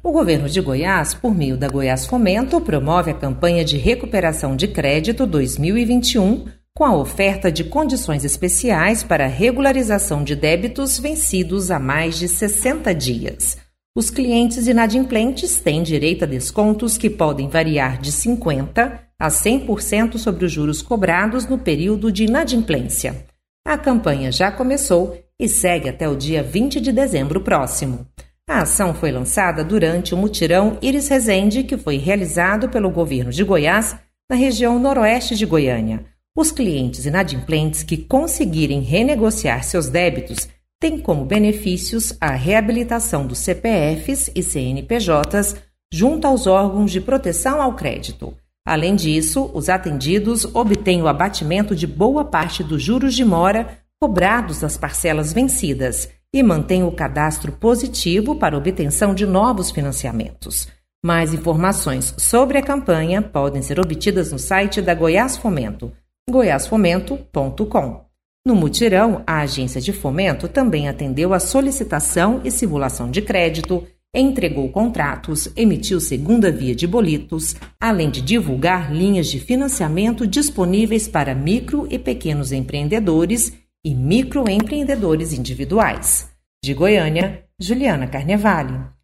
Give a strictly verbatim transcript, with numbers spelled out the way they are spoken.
O governo de Goiás, por meio da Goiás Fomento, promove a campanha de recuperação de crédito dois mil e vinte e um, com a oferta de condições especiais para a regularização de débitos vencidos há mais de sessenta dias. Os clientes inadimplentes têm direito a descontos que podem variar de cinquenta por cento a cem por cento sobre os juros cobrados no período de inadimplência. A campanha já começou e segue até o dia vinte de dezembro próximo. A ação foi lançada durante o mutirão Iris Rezende, que foi realizado pelo governo de Goiás na região noroeste de Goiânia. Os clientes inadimplentes que conseguirem renegociar seus débitos têm como benefícios a reabilitação dos C P Fs e C N P Js junto aos órgãos de proteção ao crédito. Além disso, os atendidos obtêm o abatimento de boa parte dos juros de mora cobrados das parcelas vencidas e mantêm o cadastro positivo para obtenção de novos financiamentos. Mais informações sobre a campanha podem ser obtidas no site da Goiás Fomento, goiás fomento ponto com. No mutirão, a agência de fomento também atendeu a solicitação e simulação de crédito, entregou contratos, emitiu segunda via de boletos, além de divulgar linhas de financiamento disponíveis para micro e pequenos empreendedores e microempreendedores individuais. De Goiânia, Juliana Carnevale.